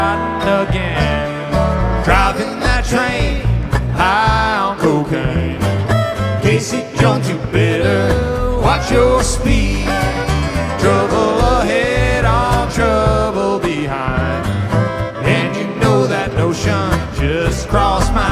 again, driving that train high on cocaine. Casey Jones, you better watch your speed. Trouble ahead on trouble behind, and you know that notion just crossed my